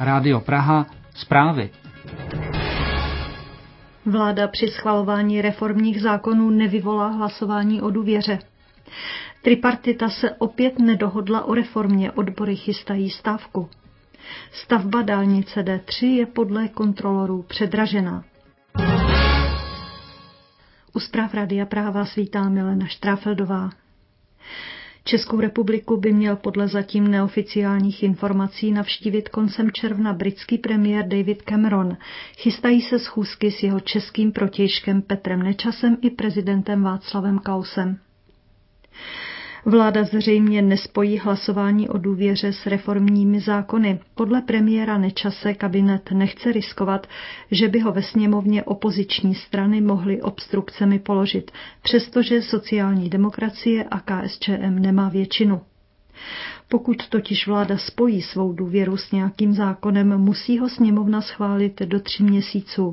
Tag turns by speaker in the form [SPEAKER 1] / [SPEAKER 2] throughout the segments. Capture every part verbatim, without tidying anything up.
[SPEAKER 1] Rádio Praha, zprávy.
[SPEAKER 2] Vláda při schvalování reformních zákonů nevyvolá hlasování o důvěře. Tripartita se opět nedohodla o reformě, odbory chystají stávku. Stavba dálnice D tři je podle kontrolorů předražená. U zpráv Rádia Praha vás vítá Milena Štráfeldová. Českou republiku by měl podle zatím neoficiálních informací navštívit koncem června britský premiér David Cameron. Chystají se schůzky s jeho českým protějškem Petrem Nečasem i prezidentem Václavem Klausem. Vláda zřejmě nespojí hlasování o důvěře s reformními zákony. Podle premiéra Nečase kabinet nechce riskovat, že by ho ve sněmovně opoziční strany mohly obstrukcemi položit, přestože sociální demokracie a K S Č M nemá většinu. Pokud totiž vláda spojí svou důvěru s nějakým zákonem, musí ho sněmovna schválit do tří měsíců.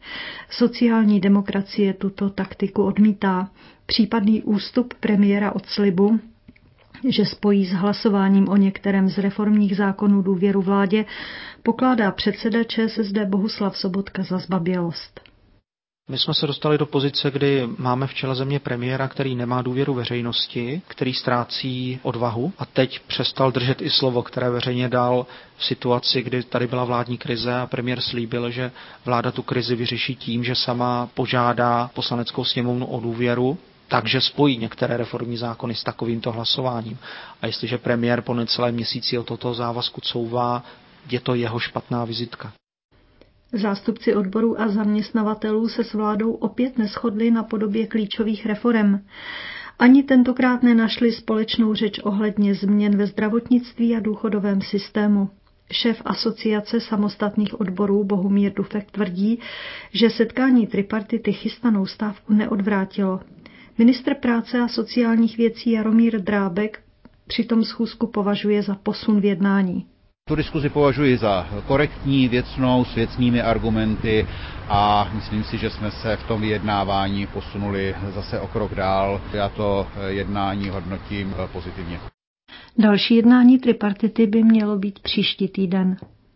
[SPEAKER 2] Sociální demokracie tuto taktiku odmítá. Případný ústup premiéra od slibu, že spojí s hlasováním o některém z reformních zákonů důvěru vládě, pokládá předseda Č S S D Bohuslav Sobotka za zbabělost.
[SPEAKER 3] My jsme se dostali do pozice, kdy máme v čele země premiéra, který nemá důvěru veřejnosti, který ztrácí odvahu a teď přestal držet i slovo, které veřejně dal v situaci, kdy tady byla vládní krize a premiér slíbil, že vláda tu krizi vyřeší tím, že sama požádá poslaneckou sněmovnu o důvěru, takže spojí některé reformní zákony s takovýmto hlasováním. A jestliže premiér po necelém měsíci od tohoto závazku couvá, je to jeho špatná vizitka.
[SPEAKER 2] Zástupci odborů a zaměstnavatelů se s vládou opět neshodli na podobě klíčových reforem. Ani tentokrát nenašli společnou řeč ohledně změn ve zdravotnictví a důchodovém systému. Šéf asociace samostatných odborů Bohumír Dufek tvrdí, že setkání tripartity chystanou stávku neodvrátilo. Ministr práce a sociálních věcí Jaromír Drábek přitom schůzku považuje za posun v jednání.
[SPEAKER 4] Tu diskuzi považuji za korektní, věcnou, s věcnými argumenty a myslím si, že jsme se v tom vyjednávání posunuli zase o krok dál. Já to jednání hodnotím pozitivně.
[SPEAKER 2] Další jednání tripartity by mělo být příští týden.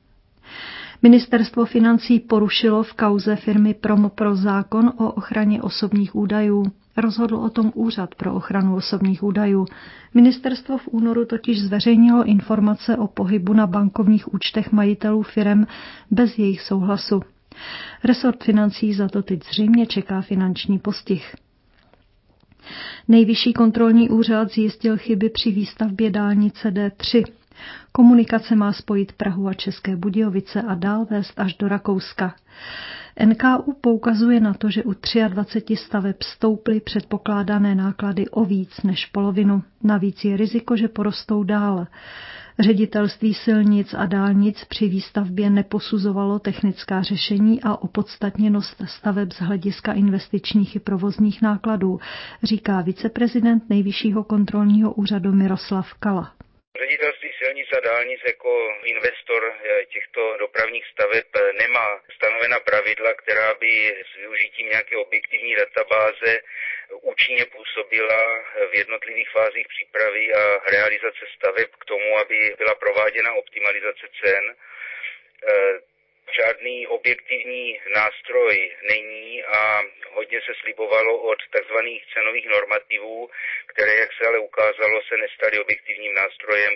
[SPEAKER 2] Ministerstvo financí porušilo v kauze firmy Promopro zákon o ochraně osobních údajů. Rozhodl o tom Úřad pro ochranu osobních údajů. Ministerstvo v únoru totiž zveřejnilo informace o pohybu na bankovních účtech majitelů firem bez jejich souhlasu. Resort financí za to teď zřejmě čeká finanční postih. Nejvyšší kontrolní úřad zjistil chyby při výstavbě dálnice D tři. Komunikace má spojit Prahu a České Budějovice a dál vést až do Rakouska. N K U poukazuje na to, že u dvacet tři staveb stouply předpokládané náklady o víc než polovinu. Navíc je riziko, že porostou dál. Ředitelství silnic a dálnic při výstavbě neposuzovalo technická řešení a opodstatněnost staveb z hlediska investičních i provozních nákladů, říká viceprezident Nejvyššího kontrolního úřadu Miroslav Kala.
[SPEAKER 5] Ředitelství silnic a dálnic jako investor těchto dopravních staveb nemá stanovena pravidla, která by s využitím nějaké objektivní databáze účinně působila v jednotlivých fázích přípravy a realizace staveb k tomu, aby byla prováděna optimalizace cen. Žádný objektivní nástroj není a hodně se slibovalo od tzv. Cenových normativů, které, jak se ale ukázalo, se nestaly objektivním nástrojem.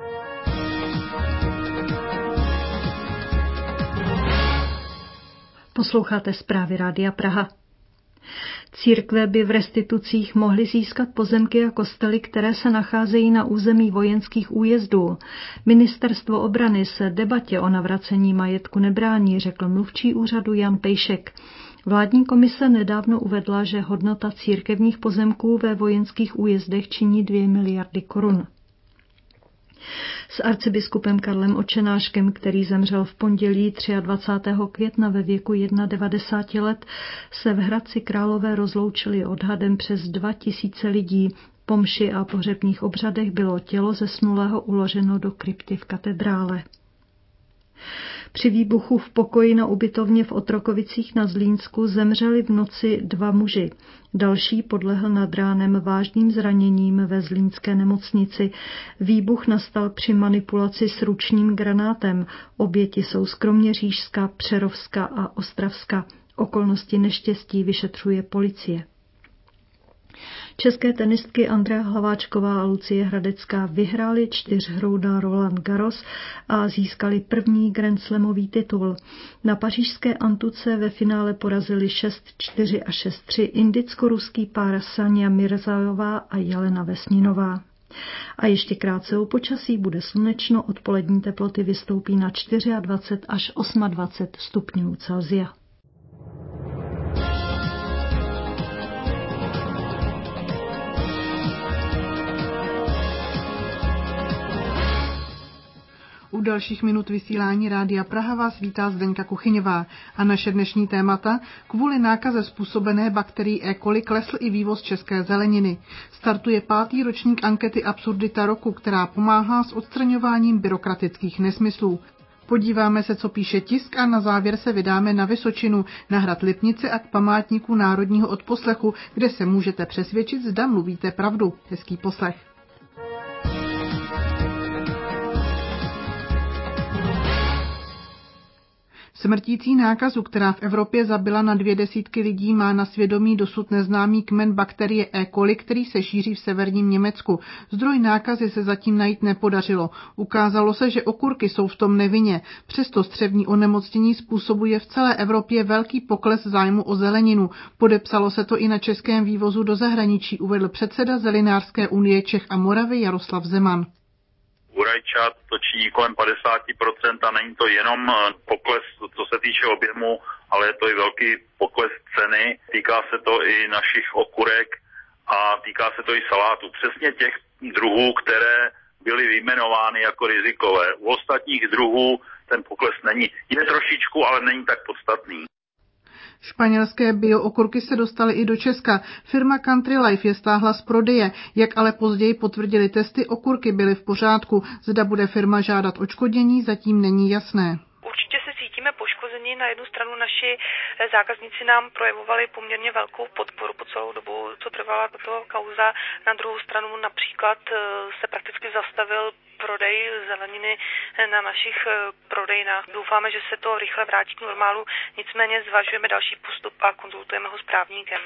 [SPEAKER 2] Posloucháte zprávy Rádia Praha. Církve by v restitucích mohly získat pozemky a kostely, které se nacházejí na území vojenských újezdů. Ministerstvo obrany se debatě o navracení majetku nebrání, řekl mluvčí úřadu Jan Pejšek. Vládní komise nedávno uvedla, že hodnota církevních pozemků ve vojenských újezdech činí dvě miliardy korun. S arcibiskupem Karlem Očenáškem, který zemřel v pondělí dvacátého třetího května ve věku devadesáti jedna let, se v Hradci Králové rozloučili odhadem přes dva tisíce lidí. Po mši a pohřebních obřadech bylo tělo zesnulého uloženo do krypty v katedrále. Při výbuchu v pokoji na ubytovně v Otrokovicích na Zlínsku zemřeli v noci dva muži. Další podlehl nad ránem vážným zraněním ve zlínské nemocnici. Výbuch nastal při manipulaci s ručním granátem. Oběti jsou z Kroměřížska, Přerovska a Ostravska. Okolnosti neštěstí vyšetřuje policie. České tenistky Andrea Hlaváčková a Lucie Hradecká vyhrály čtyřhrou na Roland Garros a získali první grandslamový titul. Na pařížské Antuce ve finále porazili šest čtyři a šest tři indicko-ruský pár Sanja Mirzajová a Jelena Vesninová. A ještě krátce o počasí, bude slunečno, odpolední teploty vystoupí na dvacet čtyři až dvacet osm stupňů Celsia.
[SPEAKER 6] U dalších minut vysílání Rádia Praha vás vítá Zdeňka Kuchyňová a naše dnešní témata: kvůli nákaze způsobené bakterií E. coli klesl i vývoz české zeleniny. Startuje pátý ročník ankety Absurdita roku, která pomáhá s odstraňováním byrokratických nesmyslů. Podíváme se, co píše tisk, a na závěr se vydáme na Vysočinu, na hrad Lipnice a k památníku národního odposlechu, kde se můžete přesvědčit, zda mluvíte pravdu. Hezký poslech. Smrtící nákazu, která v Evropě zabila na dvě desítky lidí, má na svědomí dosud neznámý kmen bakterie E. coli, který se šíří v severním Německu. Zdroj nákazy se zatím najít nepodařilo. Ukázalo se, že okurky jsou v tom nevinně. Přesto střevní onemocnění způsobuje v celé Evropě velký pokles zájmu o zeleninu. Podepsalo se to i na českém vývozu do zahraničí, uvedl předseda Zelinářské unie Čech a Moravy Jaroslav Zeman.
[SPEAKER 7] U rajčat to činí kolem padesát procent a není to jenom pokles, co se týče objemu, ale je to i velký pokles ceny. Týká se to i našich okurek a týká se to i salátů. Přesně těch druhů, které byly vyjmenovány jako rizikové. U ostatních druhů ten pokles není. Je trošičku, ale není tak podstatný.
[SPEAKER 6] Španělské biookurky se dostaly i do Česka. Firma Country Life je stáhla z prodeje. Jak ale později potvrdili testy, okurky byly v pořádku. Zda bude firma žádat odškodnění, zatím není jasné.
[SPEAKER 8] Určitě se cítíme poškození. Na jednu stranu naši zákazníci nám projevovali poměrně velkou podporu po celou dobu, co trvala tato kauza. Na druhou stranu například se prakticky zastavil prodej zeleniny na našich prodejnách. Doufáme, že se to rychle vrátí k normálu, nicméně zvažujeme další postup a konzultujeme ho s právníkem.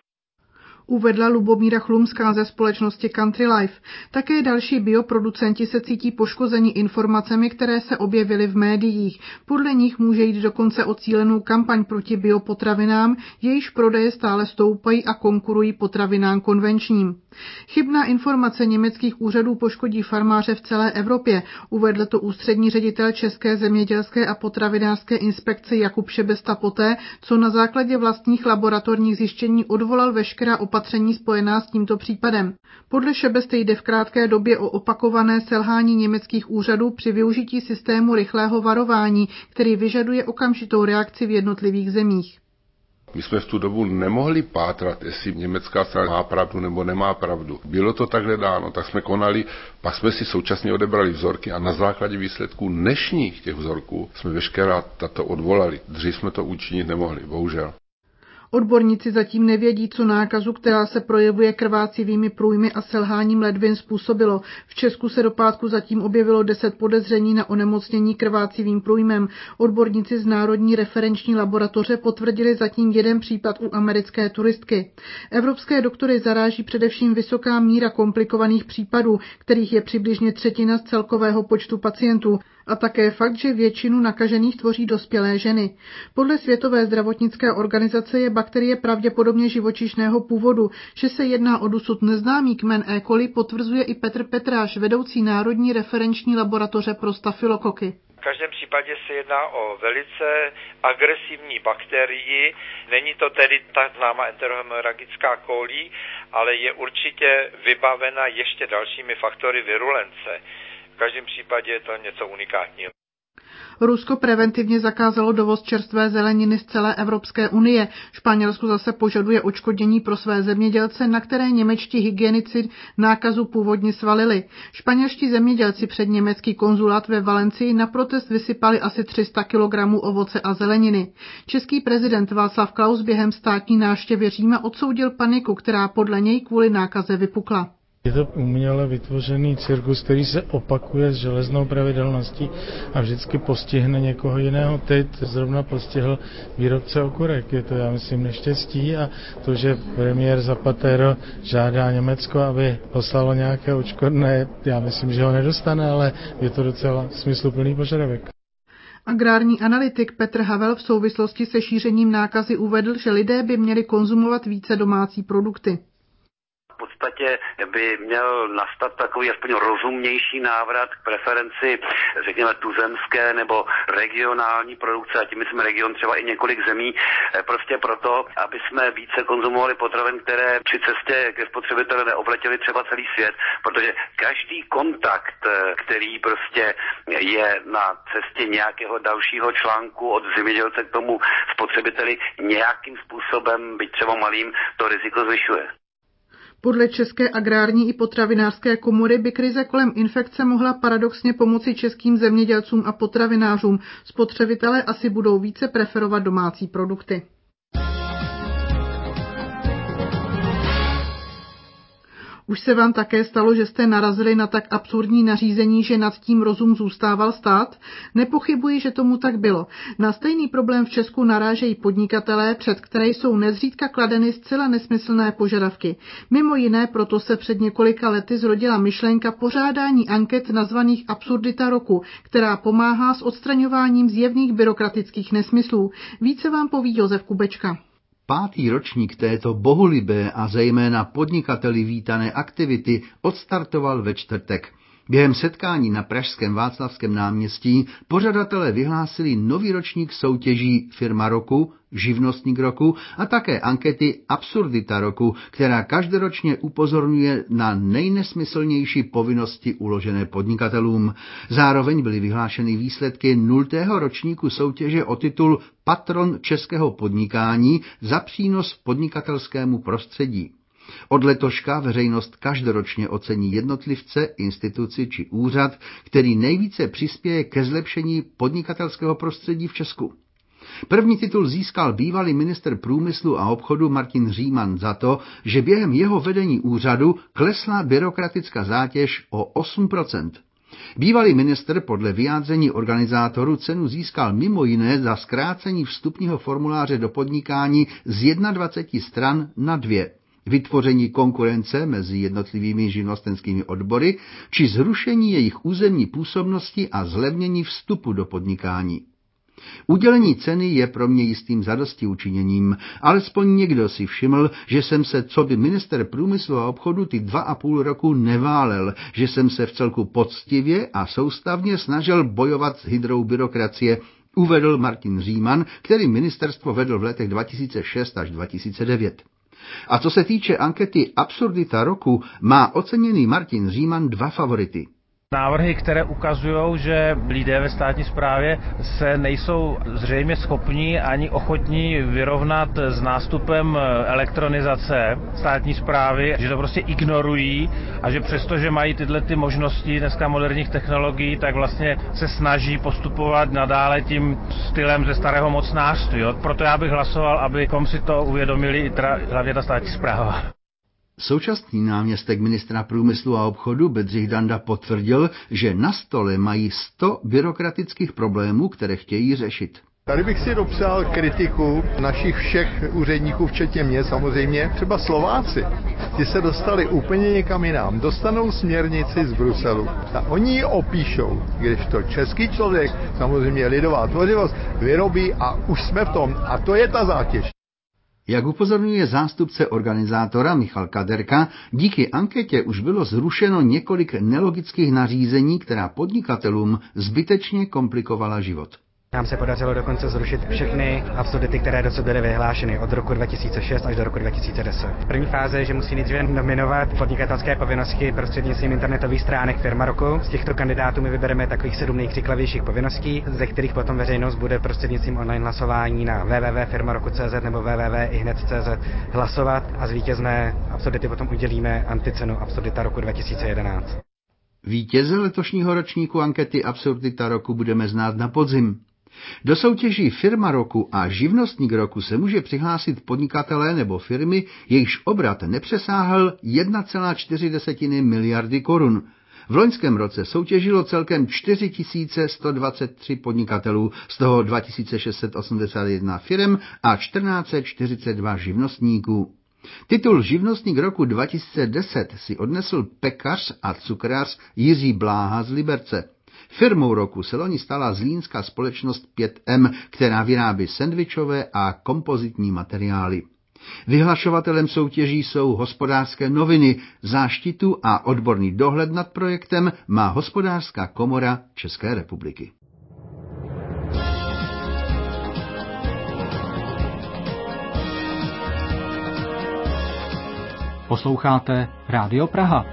[SPEAKER 6] Uvedla Lubomíra Chlumská ze společnosti Country Life. Také další bioproducenti se cítí poškozeni informacemi, které se objevily v médiích. Podle nich může jít dokonce o cílenou kampaň proti biopotravinám, jejíž prodeje stále stoupají a konkurují potravinám konvenčním. Chybná informace německých úřadů poškodí farmáře v celé Evropě, uvedl to ústřední ředitel České zemědělské a potravinářské inspekce Jakub Šebesta poté, co na základě vlastních laboratorních zjištění odvolal veškerá opatření spojená s tímto případem. Podle Šebesty jde v krátké době o opakované selhání německých úřadů při využití systému rychlého varování, který vyžaduje okamžitou reakci v jednotlivých zemích.
[SPEAKER 9] My jsme v tu dobu nemohli pátrat, jestli německá strana má pravdu nebo nemá pravdu. Bylo to takhle dáno, tak jsme konali, pak jsme si současně odebrali vzorky a na základě výsledků dnešních těch vzorků jsme veškerá tato odvolali. Dřív jsme to učinit nemohli, bohužel.
[SPEAKER 6] Odborníci zatím nevědí, co nákazu, která se projevuje krvácivými průjmy a selháním ledvin, způsobilo. V Česku se do pátku zatím objevilo deset podezření na onemocnění krvácivým průjmem. Odborníci z Národní referenční laboratoře potvrdili zatím jeden případ u americké turistky. Evropské doktory zaráží především vysoká míra komplikovaných případů, kterých je přibližně třetina z celkového počtu pacientů. A také fakt, že většinu nakažených tvoří dospělé ženy. Podle Světové zdravotnické organizace je bakterie pravděpodobně živočišného původu. Že se jedná o dosud neznámý kmen E. coli, potvrzuje i Petr Petráš, vedoucí Národní referenční laboratoře pro stafylokoky.
[SPEAKER 10] V každém případě se jedná o velice agresivní bakterii. Není to tedy ta známá enterohemoragická kólí, ale je určitě vybavena ještě dalšími faktory virulence. V každém případě je to něco unikátního.
[SPEAKER 6] Rusko preventivně zakázalo dovoz čerstvé zeleniny z celé Evropské unie. Španělsko zase požaduje odškodnění pro své zemědělce, na které němečtí hygienici nákazu původně svalili. Španělští zemědělci před německý konzulát ve Valencii na protest vysypali asi tři sta kilogramů ovoce a zeleniny. Český prezident Václav Klaus během státní návštěvy Říma odsoudil paniku, která podle něj kvůli nákaze vypukla.
[SPEAKER 11] Je to uměle vytvořený cirkus, který se opakuje s železnou pravidelností a vždycky postihne někoho jiného. Teď zrovna postihl výrobce okurek. Je to, já myslím, neštěstí a to, že premiér Zapatero žádá Německo, aby poslalo nějaké odškodné, já myslím, že ho nedostane, ale je to docela smysluplný požadavek.
[SPEAKER 6] Agrární analytik Petr Havel v souvislosti se šířením nákazy uvedl, že lidé by měli konzumovat více domácí produkty.
[SPEAKER 12] V podstatě by měl nastat takový aspoň rozumnější návrat k preferenci, řekněme, tuzemské nebo regionální produkce, a tím myslím region třeba i několik zemí, prostě proto, aby jsme více konzumovali potravin, které při cestě ke spotřebiteli neobletěly třeba celý svět, protože každý kontakt, který prostě je na cestě nějakého dalšího článku od zemědělce k tomu spotřebiteli, nějakým způsobem, byť třeba malým, to riziko zvyšuje.
[SPEAKER 6] Podle České agrární i potravinářské komory by krize kolem infekce mohla paradoxně pomoci českým zemědělcům a potravinářům. Spotřebitelé asi budou více preferovat domácí produkty. Už se vám také stalo, že jste narazili na tak absurdní nařízení, že nad tím rozum zůstával stát? Nepochybuji, že tomu tak bylo. Na stejný problém v Česku narážejí podnikatelé, před které jsou nezřídka kladeny zcela nesmyslné požadavky. Mimo jiné proto se před několika lety zrodila myšlenka pořádání anket nazvaných Absurdita roku, která pomáhá s odstraňováním zjevných byrokratických nesmyslů. Více vám poví Josef Kubečka.
[SPEAKER 13] Pátý ročník této bohulibé a zejména podnikateli vítané aktivity odstartoval ve čtvrtek. Během setkání na pražském Václavském náměstí pořadatelé vyhlásili nový ročník soutěží Firma roku, Živnostník roku a také ankety Absurdita roku, která každoročně upozorňuje na nejnesmyslnější povinnosti uložené podnikatelům. Zároveň byly vyhlášeny výsledky nultého ročníku soutěže o titul Patron českého podnikání za přínos podnikatelskému prostředí. Od letoška veřejnost každoročně ocení jednotlivce, instituci či úřad, který nejvíce přispěje ke zlepšení podnikatelského prostředí v Česku. První titul získal bývalý ministr průmyslu a obchodu Martin Říman za to, že během jeho vedení úřadu klesla byrokratická zátěž o osm procent. Bývalý ministr podle vyjádření organizátorů cenu získal mimo jiné za zkrácení vstupního formuláře do podnikání z dvaceti jedné stran na dvě, vytvoření konkurence mezi jednotlivými živnostenskými odbory či zrušení jejich územní působnosti a zlevnění vstupu do podnikání. Udělení ceny je pro mě jistým zadostiučiněním, alespoň někdo si všiml, že jsem se coby minister průmyslu a obchodu ty dva a půl roku neválel, že jsem se v celku poctivě a soustavně snažil bojovat s hydrou byrokracie, uvedl Martin Říman, který ministerstvo vedl v letech dva tisíce šest až dva tisíce devět. A co se týče ankety Absurdita roku, má oceněný Martin Říman dva favority.
[SPEAKER 14] Návrhy, které ukazují, že lidé ve státní správě se nejsou zřejmě schopní ani ochotní vyrovnat s nástupem elektronizace státní správy, že to prostě ignorují a že přesto, že mají tyhle ty možnosti dneska moderních technologií, tak vlastně se snaží postupovat nadále tím stylem ze starého mocnářství. Jo? Proto já bych hlasoval, abychom si to uvědomili, teda hlavně ta státní správa.
[SPEAKER 13] Současný náměstek ministra průmyslu a obchodu Bedřich Danda potvrdil, že na stole mají sto byrokratických problémů, které chtějí řešit.
[SPEAKER 15] Tady bych si dopřál kritiku našich všech úředníků, včetně mě samozřejmě. Třeba Slováci, ti se dostali úplně někam jinam. Dostanou směrnici z Bruselu a oni ji opíšou, když to český člověk, samozřejmě lidová tvořivost, vyrobí a už jsme v tom. A to je ta zátěž.
[SPEAKER 13] Jak upozorňuje zástupce organizátora Michal Kaderka, díky anketě už bylo zrušeno několik nelogických nařízení, která podnikatelům zbytečně komplikovala život.
[SPEAKER 16] Nám se podařilo dokonce zrušit všechny absurdity, které dosud byly vyhlášeny od roku dva tisíce šest až do roku dva tisíce deset. První fáze je, že musí nejdříve nominovat podnikatelské povinnosti prostřednictvím internetových stránek Firma roku. Z těchto kandidátů my vybereme takových sedm nejkřiklavějších povinností, ze kterých potom veřejnost bude prostřednictvím online hlasování na w w w tečka firma roku tečka c z nebo w w w tečka i hned tečka c z hlasovat a z vítězné absurdity potom udělíme anticenu Absurdita roku dva tisíce jedenáct.
[SPEAKER 13] Vítěze letošního ročníku ankety Absurdita roku budeme znát na podzim. Do soutěží Firma roku a Živnostník roku se může přihlásit podnikatelé nebo firmy, jejichž obrat nepřesáhl jedna celá čtyři miliardy korun. V loňském roce soutěžilo celkem čtyři tisíce sto dvacet tři podnikatelů, z toho dva tisíce šest set osmdesát jedna firem a tisíc čtyři sta čtyřicet dva živnostníků. Titul Živnostník roku dva tisíce deset si odnesl pekař a cukrář Jiří Bláha z Liberce. Firmou roku se loni stala zlínská společnost pět M, která vyrábí sendvičové a kompozitní materiály. Vyhlašovatelem soutěží jsou Hospodářské noviny, záštitu a odborný dohled nad projektem má Hospodářská komora České republiky.
[SPEAKER 1] Posloucháte Rádio Praha.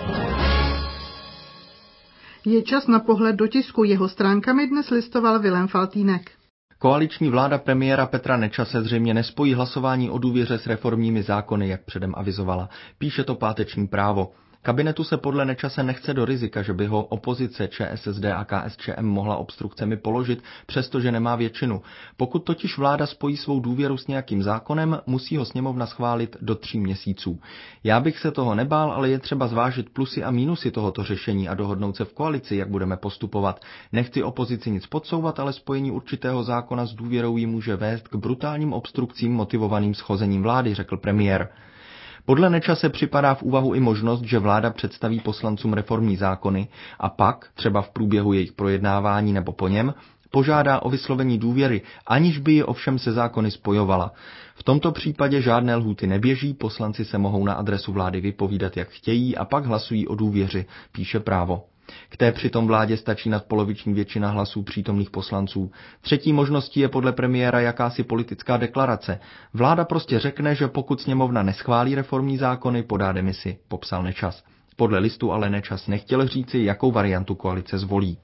[SPEAKER 6] Je čas na pohled do tisku. Jeho stránkami dnes listoval Vilém Faltýnek.
[SPEAKER 17] Koaliční vláda premiéra Petra Nečase zřejmě nespojí hlasování o důvěře s reformními zákony, jak předem avizovala. Píše to páteční Právo. Kabinetu se podle Nečase nechce do rizika, že by ho opozice ČSSD a KSČM mohla obstrukcemi položit, přestože nemá většinu. Pokud totiž vláda spojí svou důvěru s nějakým zákonem, musí ho sněmovna schválit do tří měsíců. Já bych se toho nebál, ale je třeba zvážit plusy a mínusy tohoto řešení a dohodnout se v koalici, jak budeme postupovat. Nechci opozici nic podsouvat, ale spojení určitého zákona s důvěrou ji může vést k brutálním obstrukcím motivovaným shozením vlády, řekl premiér. Podle Nečase připadá v úvahu i možnost, že vláda představí poslancům reformní zákony a pak, třeba v průběhu jejich projednávání nebo po něm, požádá o vyslovení důvěry, aniž by ji ovšem se zákony spojovala. V tomto případě žádné lhůty neběží, poslanci se mohou na adresu vlády vypovídat, jak chtějí, a pak hlasují o důvěři, píše Právo. K té přitom vládě stačí nadpoloviční většina hlasů přítomných poslanců. Třetí možností je podle premiéra jakási politická deklarace. Vláda prostě řekne, že pokud sněmovna neschválí reformní zákony, podá demisi, popsal Nečas. Podle Listu ale Nečas nechtěl říci, jakou variantu koalice zvolí.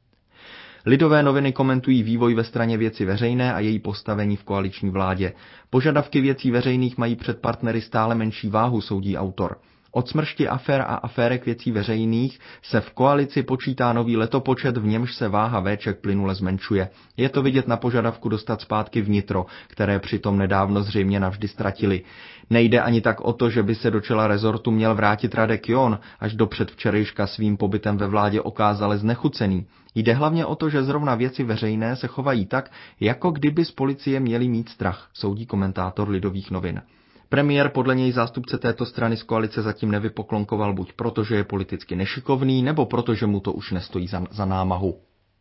[SPEAKER 17] Lidové noviny komentují vývoj ve straně Věci veřejné a její postavení v koaliční vládě. Požadavky Věcí veřejných mají před partnery stále menší váhu, soudí autor. Od smršti afér a aférek Věcí veřejných se v koalici počítá nový letopočet, v němž se váha véček plynule zmenšuje. Je to vidět na požadavku dostat zpátky vnitro, které přitom nedávno zřejmě navždy ztratili. Nejde ani tak o to, že by se do čela rezortu měl vrátit Radek John, až do předvčerejška svým pobytem ve vládě okázale znechucený. Jde hlavně o to, že zrovna Věci veřejné se chovají tak, jako kdyby z policie měli mít strach, soudí komentátor Lidových novin. Premiér podle něj zástupce této strany z koalice zatím nevypoklonkoval buď proto, že je politicky nešikovný, nebo proto, že mu to už nestojí za, za námahu.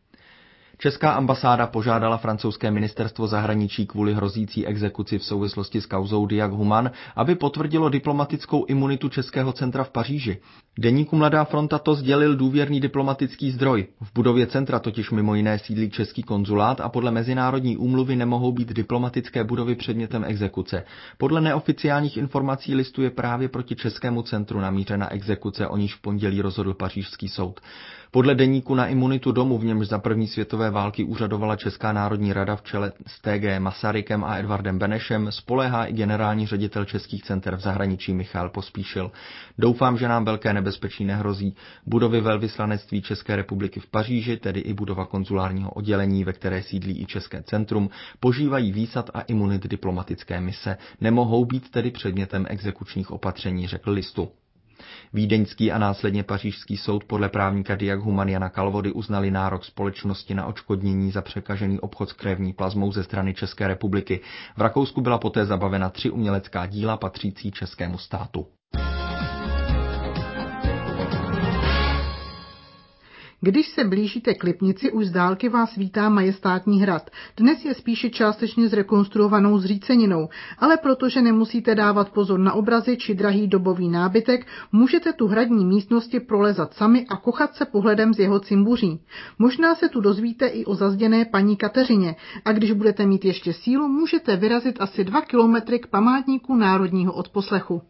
[SPEAKER 17] Česká ambasáda požádala francouzské ministerstvo zahraničí kvůli hrozící exekuci v souvislosti s kauzou Diag Human, aby potvrdilo diplomatickou imunitu Českého centra v Paříži. Deníku Mladá fronta to sdělil důvěrný diplomatický zdroj. V budově centra totiž mimo jiné sídlí český konzulát a podle mezinárodní úmluvy nemohou být diplomatické budovy předmětem exekuce. Podle neoficiálních informací Listu je právě proti Českému centru namířena exekuce, o níž v pondělí rozhodl pařížský soud. Podle deníku na imunitu domu, v němž za první světové války úřadovala Česká národní rada v čele s T G Masarykem a Edvardem Benešem, spoléhá i generální ředitel českých center v zahraničí Michal Pospíšil. Doufám, že nám velké nebezpečí nehrozí. Budovy velvyslanectví České republiky v Paříži, tedy i budova konzulárního oddělení, ve které sídlí i České centrum, požívají výsad a imunit diplomatické mise, nemohou být tedy předmětem exekučních opatření, řekl Listu. Vídeňský a následně pařížský soud podle právníka Diag Human Jana Kalvody uznali nárok společnosti na odškodnění za překažený obchod s krevní plazmou ze strany České republiky. V Rakousku byla poté zabavena tři umělecká díla patřící českému státu.
[SPEAKER 6] Když se blížíte k Lipnici, už z dálky vás vítá majestátní hrad. Dnes je spíše částečně zrekonstruovanou zříceninou, ale protože nemusíte dávat pozor na obrazy či drahý dobový nábytek, můžete tu hradní místnosti prolezat sami a kochat se pohledem z jeho cimbuří. Možná se tu dozvíte i o zazděné paní Kateřině a když budete mít ještě sílu, můžete vyrazit asi dva kilometry k památníku národního odposlechu.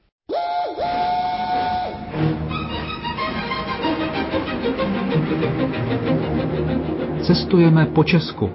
[SPEAKER 1] Cestujeme po Česku.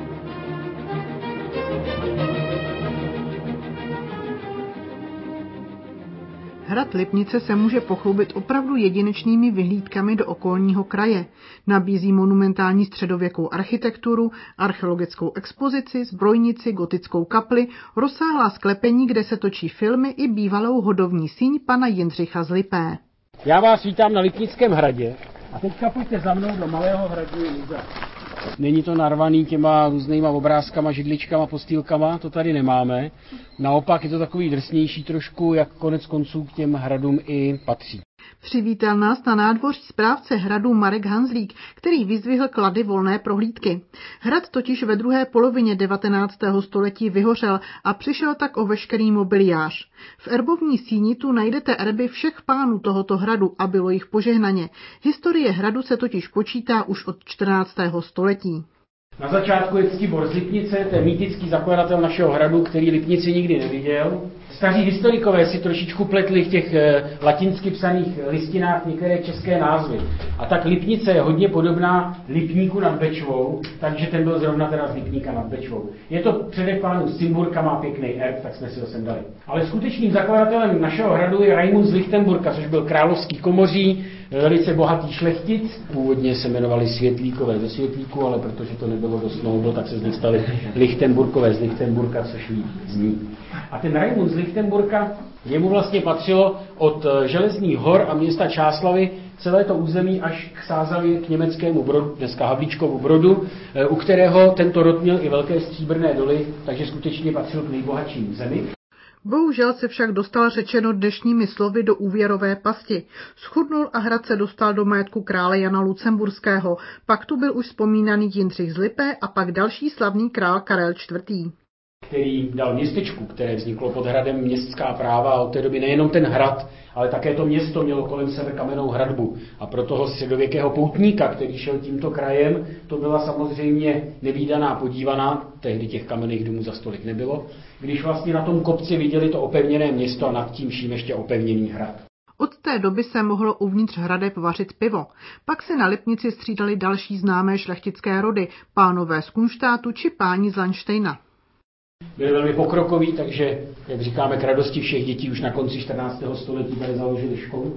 [SPEAKER 6] Hrad Lipnice se může pochlubit opravdu jedinečnými vyhlídkami do okolního kraje. Nabízí monumentální středověkou architekturu, archeologickou expozici, zbrojnici, gotickou kapli, rozsáhlá sklepení, kde se točí filmy i bývalou hodovní síň pana Jindřicha z Lipé.
[SPEAKER 18] Já vás vítám na Lipnickém hradě a teďka pojďte za mnou do malého hradního muzea. Není to narvaný těma různýma obrázkama, židličkama, postýlkama, to tady nemáme. Naopak je to takový drsnější trošku, jak konec konců k těm hradům i patří.
[SPEAKER 6] Přivítal nás na nádvoří správce hradu Marek Hanzlík, který vyzdvihl klady volné prohlídky. Hrad totiž ve druhé polovině devatenáctého století vyhořel a přišel tak o veškerý mobiliář. V erbovní síni tu najdete erby všech pánů tohoto hradu a bylo jich požehnaně. Historie hradu se totiž počítá už od čtrnáctého století.
[SPEAKER 18] Na začátku je Ctibor z Lipnice, to je mýtický zakladatel našeho hradu, který Lipnici nikdy neviděl. Staří historikové si trošičku pletli v těch e, latinsky psaných listinách některé české názvy. A tak Lipnice je hodně podobná Lipníku nad Bečvou, takže ten byl zrovna teda z Lipníka nad Bečvou. Je to předek pánu z Cimburka, má pěkný erb, tak jsme si ho sem dali. Ale skutečným zakladatelem našeho hradu je Raimund z Lichtenburka, což byl královský komoří, velice bohatý šlechtic. Původně se jmenovali Světlíkové ze Světlíku, ale protože to nebylo dost noble, tak se z nich stali Lichtenburkové z Lichtenburka, což líp zní. A ten Raimund z Lichtenburka, jemu vlastně patřilo od Železných hor a města Čáslavy celé to území až k Sázavě, k německému Brodu, dneska Havlíčkovu Brodu, u kterého tento rod měl i velké stříbrné doly, takže skutečně patřil k nejbohatším zemi.
[SPEAKER 6] Bohužel se však dostal, řečeno dnešními slovy, do úvěrové pasti. Schudnul a hrad se dostal do majetku krále Jana Lucemburského. Pak tu byl už vzpomínaný Jindřich z Lipé a pak další slavný král Karel čtvrtý.
[SPEAKER 18] Který dal městečku, které vzniklo pod hradem městská práva a od té doby nejenom ten hrad, ale také to město mělo kolem sebe kamennou hradbu. A pro toho středověkého poutníka, který šel tímto krajem, to byla samozřejmě nevídaná podívaná, tehdy těch kamenných domů za stolik nebylo, když vlastně na tom kopci viděli to opevněné město a nad tím vším ještě opevněný hrad.
[SPEAKER 6] Od té doby se mohlo uvnitř hradeb vařit pivo. Pak se na Lipnici střídali další známé šlechtické rody, pánové z Kunštátu či páni z Lanštejna.
[SPEAKER 18] Byli velmi pokrokoví, takže, jak říkáme, k radosti všech dětí už na konci čtrnáctého století tady založili školu.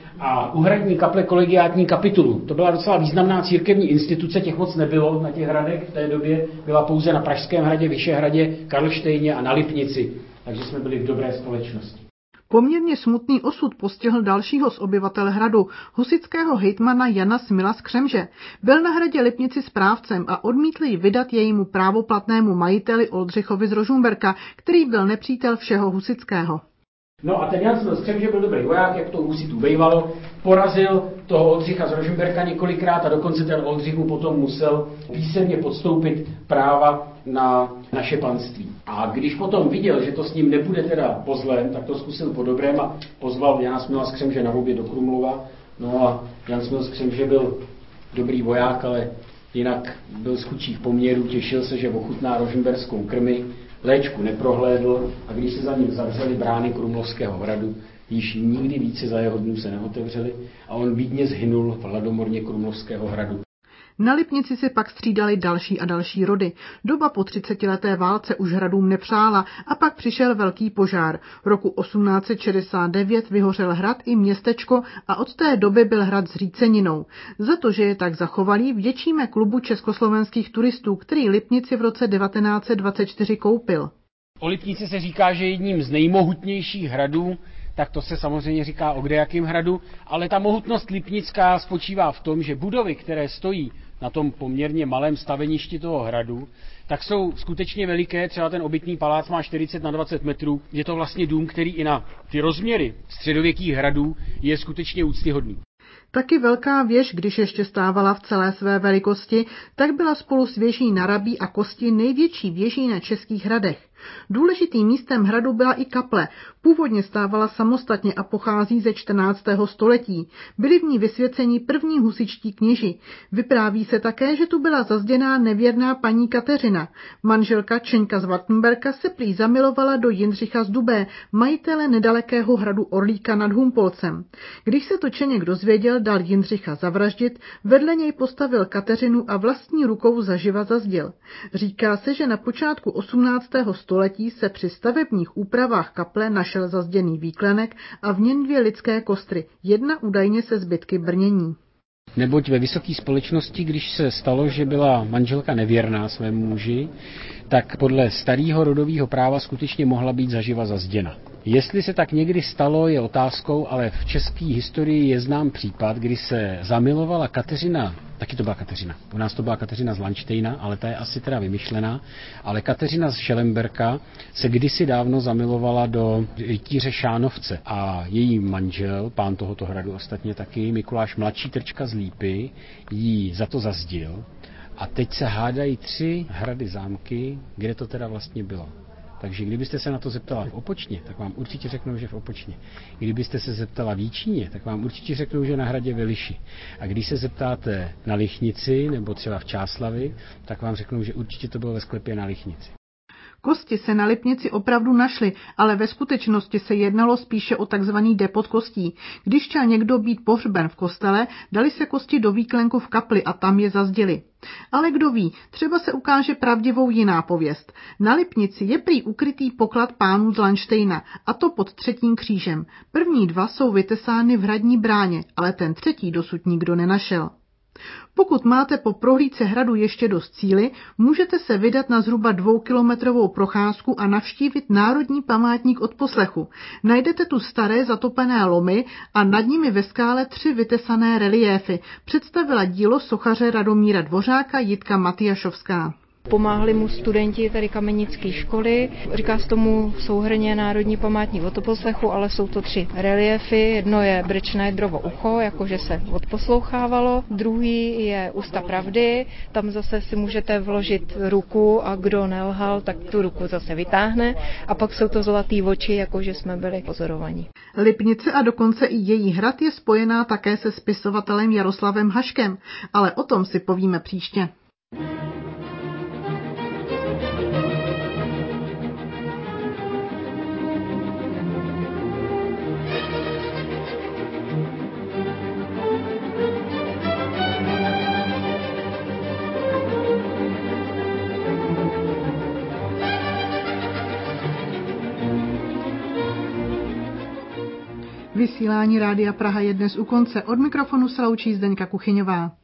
[SPEAKER 18] A u hradní kaple kolegiátní kapitulu, to byla docela významná církevní instituce, těch moc nebylo na těch hradech v té době, byla pouze na Pražském hradě, Vyšehradě, Karlštejně a na Lipnici, takže jsme byli v dobré společnosti.
[SPEAKER 6] Poměrně smutný osud postihl dalšího z obyvatel hradu, husitského hejtmana Jana Smila z Křemže. Byl na hradě Lipnici správcem a odmítl ji vydat jejímu právoplatnému majiteli Oldřichovi z Rožumberka, který byl nepřítel všeho husitského.
[SPEAKER 18] No a ten Jan Smil z Křemže byl dobrý voják, jak to u husitů bývalo, porazil toho Oldřicha z Rožumberka několikrát a dokonce ten Oldřich mu potom musel písemně podstoupit práva na naše panství. A když potom viděl, že to s ním nebude teda po zlém, tak to zkusil po dobrém a pozval Jana Smila z Křemže na oběd do Krumlova. No a Jan Smil z Křemže byl dobrý voják, ale jinak byl z chudších poměrů, těšil se, že ochutná rožmberskou krmi, léčku neprohlédl a když se za ním zavřely brány Krumlovského hradu, již nikdy více za jeho dnů se neotevřely a on bídně zhynul v hladomorně Krumlovského hradu.
[SPEAKER 6] Na Lipnici se pak střídali další a další rody. Doba po třicetileté válce už hradům nepřála a pak přišel velký požár. Roku osmnáct set šedesát devět vyhořel hrad i městečko a od té doby byl hrad zříceninou. Za to, že je tak zachovalý, vděčíme klubu československých turistů, který Lipnici v roce devatenáct set dvacet čtyři koupil.
[SPEAKER 18] O Lipnici se říká, že je jedním z nejmohutnějších hradů, tak to se samozřejmě říká o kdejakým hradu, ale ta mohutnost lipnická spočívá v tom, že budovy, které stojí na tom poměrně malém staveništi toho hradu, tak jsou skutečně veliké, třeba ten obytný palác má čtyřicet na dvacet metrů, je to vlastně dům, který i na ty rozměry středověkých hradů je skutečně úctyhodný.
[SPEAKER 6] Taky velká věž, když ještě stávala v celé své velikosti, tak byla spolu s věží na Rabí a Kosti největší věží na českých hradech. Důležitým místem hradu byla i kaple. Původně stávala samostatně a pochází ze čtrnáctého století. Byli v ní vysvěceni první husitští kněži. Vypráví se také, že tu byla zazděná nevěrná paní Kateřina. Manželka Čeňka z Wartenberka se prý zamilovala do Jindřicha z Dubé, majitele nedalekého hradu Orlíka nad Humpolcem. Když se to Čeněk dozvěděl, dal Jindřicha zavraždit, vedle něj postavil Kateřinu a vlastní rukou zaživa zazděl. Říká se, že na počátku osmnáctého století se při stavebních úpravách kaple našel zazděný výklenek a v něm dvě lidské kostry, jedna údajně se zbytky brnění.
[SPEAKER 18] Neboť ve vysoké společnosti, když se stalo, že byla manželka nevěrná svému muži, tak podle starého rodového práva skutečně mohla být zaživa zazděna. Jestli se tak někdy stalo, je otázkou, ale v české historii je znám případ, kdy se zamilovala Kateřina, taky to byla Kateřina, u nás to byla Kateřina z Landštejna, ale ta je asi teda vymyšlená, ale Kateřina z Šelemberka se kdysi dávno zamilovala do rytíře Šánovce a její manžel, pán tohoto hradu ostatně taky, Mikuláš mladší Trčka z Lípy, jí za to zazdil a teď se hádají tři hrady zámky, kde to teda vlastně bylo. Takže kdybyste se na to zeptala v Opočně, tak vám určitě řeknou, že v Opočně. Kdybyste se zeptala v Jíčíně, tak vám určitě řeknou, že na hradě Veliši. A když se zeptáte na Lichnici nebo třeba v Čáslavi, tak vám řeknou, že určitě to bylo ve sklepě na Lichnici.
[SPEAKER 6] Kosti se na Lipnici opravdu našly, ale ve skutečnosti se jednalo spíše o takzvaný depot kostí. Když chtěl někdo být pohřben v kostele, dali se kosti do výklenku v kapli a tam je zazděli. Ale kdo ví, třeba se ukáže pravdivou jiná pověst. Na Lipnici je prý ukrytý poklad pánů z Landštejna, a to pod třetím křížem. První dva jsou vytesány v hradní bráně, ale ten třetí dosud nikdo nenašel. Pokud máte po prohlídce hradu ještě dost síly, můžete se vydat na zhruba dvoukilometrovou procházku a navštívit Národní památník odposlechu. Najdete tu staré zatopené lomy a nad nimi ve skále tři vytesané reliéfy. Představila dílo sochaře Radomíra Dvořáka Jitka Matyášovská.
[SPEAKER 19] Pomáhali mu studenti tady kamenické školy. Říká se tomu souhrnně Národní památník odposlechu, ale jsou to tři reliéfy. Jedno je brečné drovo ucho, jakože se odposlouchávalo. Druhý je ústa pravdy, tam zase si můžete vložit ruku a kdo nelhal, tak tu ruku zase vytáhne. A pak jsou to zlatý oči, jakože jsme byli pozorovaní.
[SPEAKER 6] Lipnice a dokonce i její hrad je spojená také se spisovatelem Jaroslavem Haškem, ale o tom si povíme příště. Vysílání Rádia Praha je dnes u konce. Od mikrofonu se loučí Zdeňka Kuchyňová.